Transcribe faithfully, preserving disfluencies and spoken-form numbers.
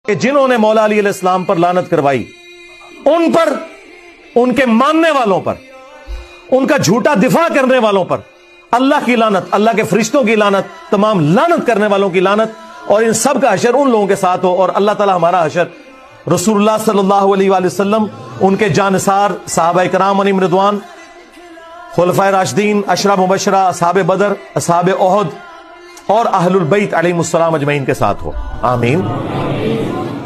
कि जिन्होंने मौला अली अलैहिस्सलाम पर लानत करवाई, उन पर, उनके मानने वालों पर, उनका झूठा दिफा करने वालों पर अल्लाह की लानत, अल्लाह के फरिश्तों की लानत, तमाम लानत करने वालों की लानत, और इन सब का हशर उन लोगों के साथ हो। और अल्लाह ताला हमारा हशर रसूलुल्लाह सल्लल्लाहु अलैहि वसल्लम, उनके जानसार सहाबा इकराम अलैहिम रिदवान, खुलफाए राशिदीन, अशरा मुबशरा, असहाबे बदर, असहाबे ओहद और अहलुल बैत अलैहिमुस्सलाम अजमईन के साथ हो। आमीन।